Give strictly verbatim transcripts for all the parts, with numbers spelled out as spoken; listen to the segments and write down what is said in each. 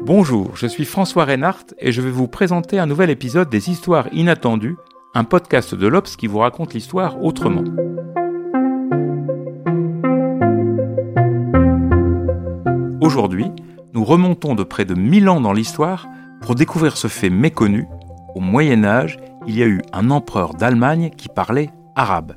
Bonjour, je suis François Reinhardt et je vais vous présenter un nouvel épisode des Histoires inattendues, un podcast de l'Obs qui vous raconte l'histoire autrement. Aujourd'hui, nous remontons de près de mille ans dans l'histoire pour découvrir ce fait méconnu. Au Moyen-Âge, il y a eu un empereur d'Allemagne qui parlait arabe.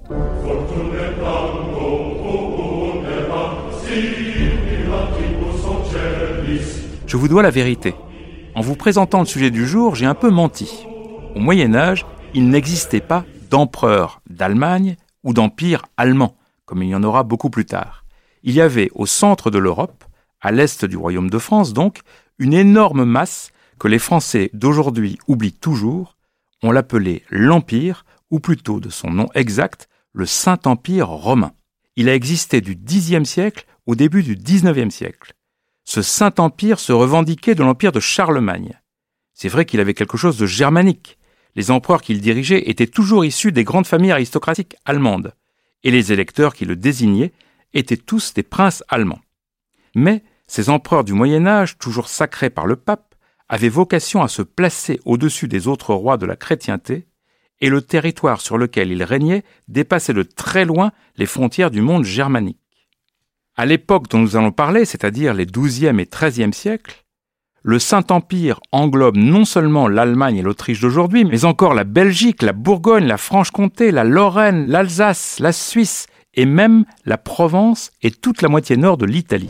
Je vous dois la vérité. En vous présentant le sujet du jour, j'ai un peu menti. Au Moyen-Âge, il n'existait pas d'empereur d'Allemagne ou d'empire allemand, comme il y en aura beaucoup plus tard. Il y avait au centre de l'Europe, à l'est du royaume de France donc, une énorme masse que les Français d'aujourd'hui oublient toujours. On l'appelait l'Empire, ou plutôt de son nom exact, le Saint-Empire romain. Il a existé du dixième siècle au début du dix-neuvième siècle. Ce Saint-Empire se revendiquait de l'empire de Charlemagne. C'est vrai qu'il avait quelque chose de germanique. Les empereurs qu'il dirigeait étaient toujours issus des grandes familles aristocratiques allemandes, et les électeurs qui le désignaient étaient tous des princes allemands. Mais ces empereurs du Moyen-Âge, toujours sacrés par le pape, avaient vocation à se placer au-dessus des autres rois de la chrétienté, et le territoire sur lequel ils régnaient dépassait de très loin les frontières du monde germanique. À l'époque dont nous allons parler, c'est-à-dire les douzième et treizième siècles, le Saint-Empire englobe non seulement l'Allemagne et l'Autriche d'aujourd'hui, mais encore la Belgique, la Bourgogne, la Franche-Comté, la Lorraine, l'Alsace, la Suisse et même la Provence et toute la moitié nord de l'Italie.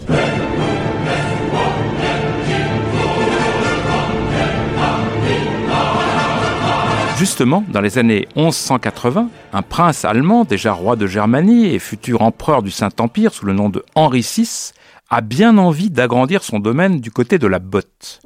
Justement, dans les années onze cent quatre-vingts, un prince allemand, déjà roi de Germanie et futur empereur du Saint-Empire sous le nom de Henri six, a bien envie d'agrandir son domaine du côté de la botte.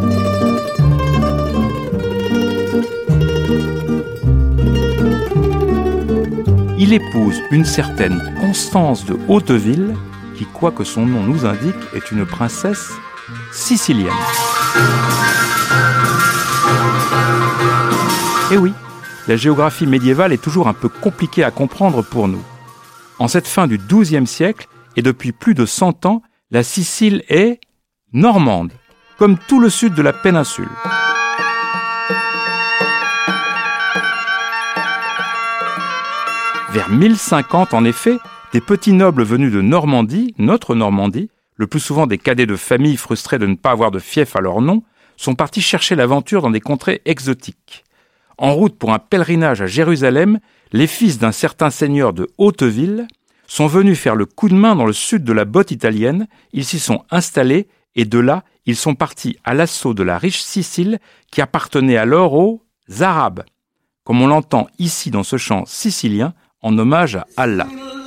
Il épouse une certaine Constance de Hauteville, qui, quoi que son nom nous indique, est une princesse sicilienne. Eh oui, la géographie médiévale est toujours un peu compliquée à comprendre pour nous. En cette fin du douzième siècle, et depuis plus de cent ans, la Sicile est normande, comme tout le sud de la péninsule. Vers mille cinquante, en effet, des petits nobles venus de Normandie, notre Normandie, le plus souvent des cadets de famille frustrés de ne pas avoir de fief à leur nom, sont partis chercher l'aventure dans des contrées exotiques. En route pour un pèlerinage à Jérusalem, les fils d'un certain seigneur de Hauteville sont venus faire le coup de main dans le sud de la botte italienne. Ils s'y sont installés et de là, ils sont partis à l'assaut de la riche Sicile qui appartenait alors aux Arabes, comme on l'entend ici dans ce chant sicilien en hommage à Allah.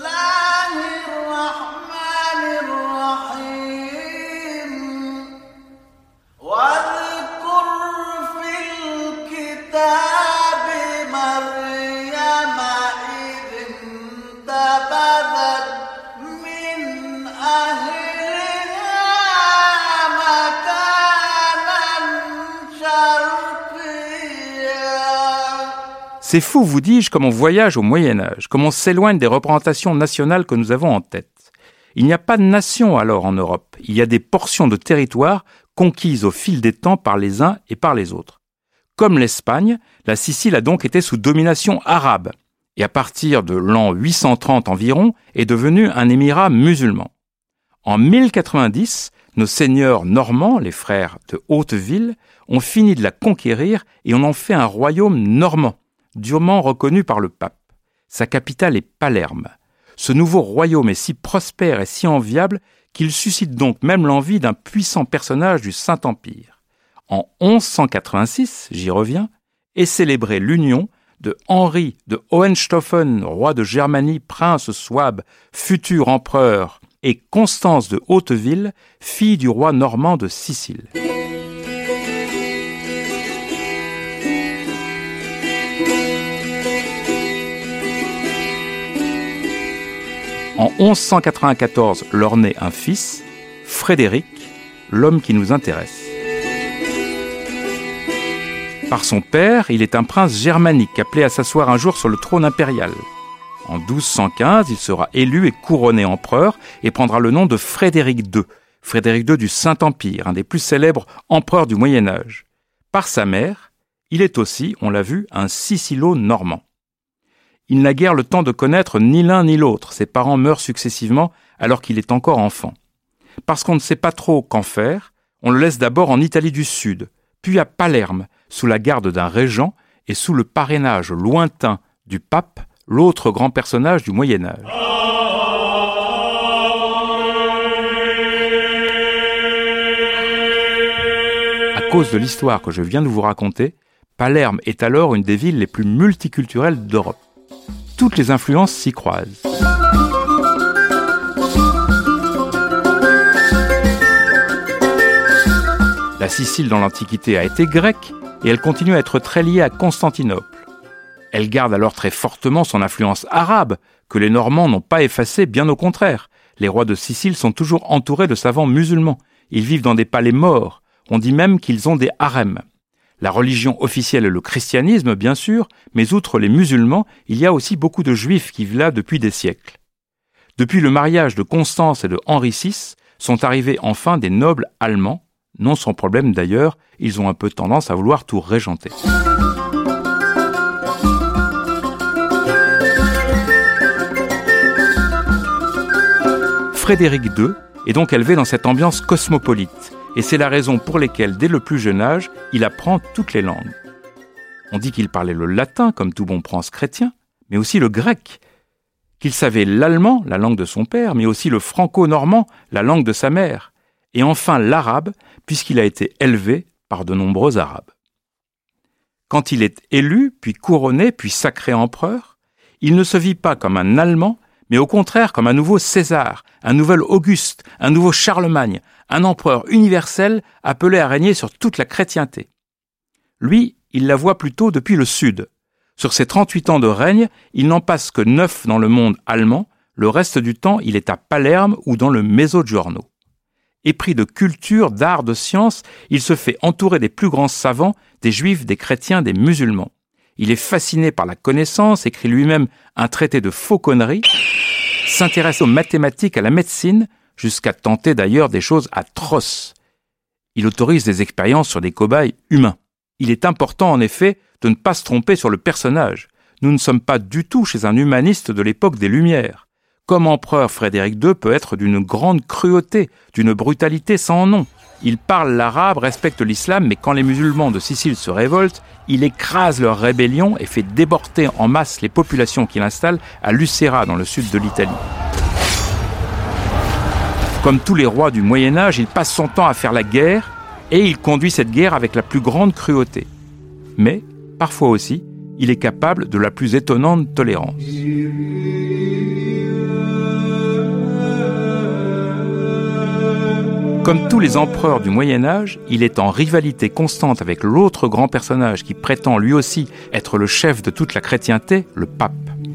C'est fou, vous dis-je, comme on voyage au Moyen-Âge, comme on s'éloigne des représentations nationales que nous avons en tête. Il n'y a pas de nation alors en Europe, il y a des portions de territoire conquises au fil des temps par les uns et par les autres. Comme l'Espagne, la Sicile a donc été sous domination arabe, et à partir de l'an huit cent trente environ, est devenue un émirat musulman. En mille quatre-vingt-dix, nos seigneurs normands, les frères de Hauteville, ont fini de la conquérir et on en fait un royaume normand, durement reconnu par le pape. Sa capitale est Palerme. Ce nouveau royaume est si prospère et si enviable qu'il suscite donc même l'envie d'un puissant personnage du Saint-Empire. En onze cent quatre-vingt-six, j'y reviens, est célébrée l'union de Henri de Hohenstaufen, roi de Germanie, prince souabe, futur empereur, et Constance de Hauteville, fille du roi normand de Sicile. En onze cent quatre-vingt-quatorze, leur naît un fils, Frédéric, l'homme qui nous intéresse. Par son père, il est un prince germanique appelé à s'asseoir un jour sur le trône impérial. En douze cent quinze, il sera élu et couronné empereur et prendra le nom de Frédéric deux, Frédéric deux du Saint-Empire, un des plus célèbres empereurs du Moyen-Âge. Par sa mère, il est aussi, on l'a vu, un sicilo-normand. Il n'a guère le temps de connaître ni l'un ni l'autre. Ses parents meurent successivement alors qu'il est encore enfant. Parce qu'on ne sait pas trop qu'en faire, on le laisse d'abord en Italie du Sud, puis à Palerme, sous la garde d'un régent et sous le parrainage lointain du pape, l'autre grand personnage du Moyen-Âge. À cause de l'histoire que je viens de vous raconter, Palerme est alors une des villes les plus multiculturelles d'Europe. Toutes les influences s'y croisent. La Sicile dans l'Antiquité a été grecque et elle continue à être très liée à Constantinople. Elle garde alors très fortement son influence arabe, que les Normands n'ont pas effacée, bien au contraire. Les rois de Sicile sont toujours entourés de savants musulmans. Ils vivent dans des palais morts. On dit même qu'ils ont des harems. La religion officielle est le christianisme, bien sûr, mais outre les musulmans, il y a aussi beaucoup de juifs qui vivent là depuis des siècles. Depuis le mariage de Constance et de Henri six, sont arrivés enfin des nobles allemands, non sans problème d'ailleurs, ils ont un peu tendance à vouloir tout régenter. Frédéric deux est donc élevé dans cette ambiance cosmopolite, et c'est la raison pour laquelle, dès le plus jeune âge, il apprend toutes les langues. On dit qu'il parlait le latin, comme tout bon prince chrétien, mais aussi le grec, qu'il savait l'allemand, la langue de son père, mais aussi le franco-normand, la langue de sa mère, et enfin l'arabe, puisqu'il a été élevé par de nombreux arabes. Quand il est élu, puis couronné, puis sacré empereur, il ne se vit pas comme un Allemand, mais au contraire comme un nouveau César, un nouvel Auguste, un nouveau Charlemagne, un empereur universel appelé à régner sur toute la chrétienté. Lui, il la voit plutôt depuis le sud. Sur ses trente-huit ans de règne, il n'en passe que neuf dans le monde allemand, le reste du temps il est à Palerme ou dans le Mezzogiorno. Épris de culture, d'art, de science, il se fait entourer des plus grands savants, des juifs, des chrétiens, des musulmans. Il est fasciné par la connaissance, écrit lui-même un traité de fauconnerie, s'intéresse aux mathématiques, à la médecine, jusqu'à tenter d'ailleurs des choses atroces. Il autorise des expériences sur des cobayes humains. Il est important en effet de ne pas se tromper sur le personnage. Nous ne sommes pas du tout chez un humaniste de l'époque des Lumières. Comme empereur, Frédéric deux peut être d'une grande cruauté, d'une brutalité sans nom. Il parle l'arabe, respecte l'islam, mais quand les musulmans de Sicile se révoltent, il écrase leur rébellion et fait déporter en masse les populations qu'il installe à Lucera, dans le sud de l'Italie. Comme tous les rois du Moyen-Âge, il passe son temps à faire la guerre et il conduit cette guerre avec la plus grande cruauté. Mais, parfois aussi, il est capable de la plus étonnante tolérance. Comme tous les empereurs du Moyen-Âge, il est en rivalité constante avec l'autre grand personnage qui prétend lui aussi être le chef de toute la chrétienté, le pape.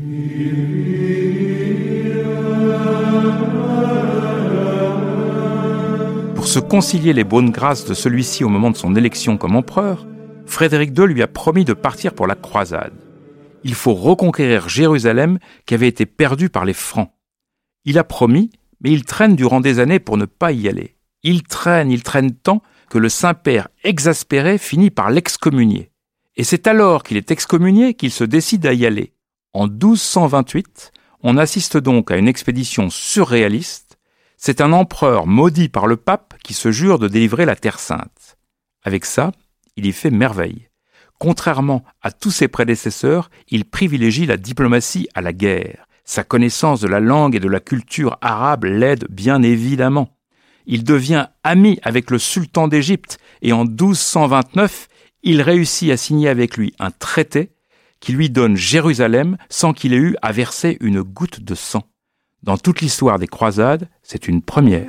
Pour se concilier les bonnes grâces de celui-ci au moment de son élection comme empereur, Frédéric deux lui a promis de partir pour la croisade. Il faut reconquérir Jérusalem qui avait été perdue par les Francs. Il a promis, mais il traîne durant des années pour ne pas y aller. Il traîne, il traîne tant que le Saint-Père, exaspéré, finit par l'excommunier. Et c'est alors qu'il est excommunié qu'il se décide à y aller. En douze cent vingt-huit, on assiste donc à une expédition surréaliste. C'est un empereur maudit par le pape qui se jure de délivrer la Terre Sainte. Avec ça, il y fait merveille. Contrairement à tous ses prédécesseurs, il privilégie la diplomatie à la guerre. Sa connaissance de la langue et de la culture arabe l'aide bien évidemment. Il devient ami avec le sultan d'Égypte et en douze cent vingt-neuf, il réussit à signer avec lui un traité qui lui donne Jérusalem sans qu'il ait eu à verser une goutte de sang. Dans toute l'histoire des croisades, c'est une première.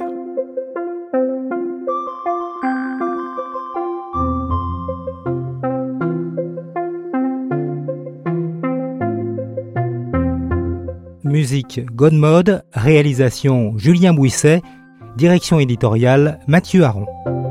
Musique Godmode, réalisation Julien Bouisset, direction éditoriale Mathieu Aron.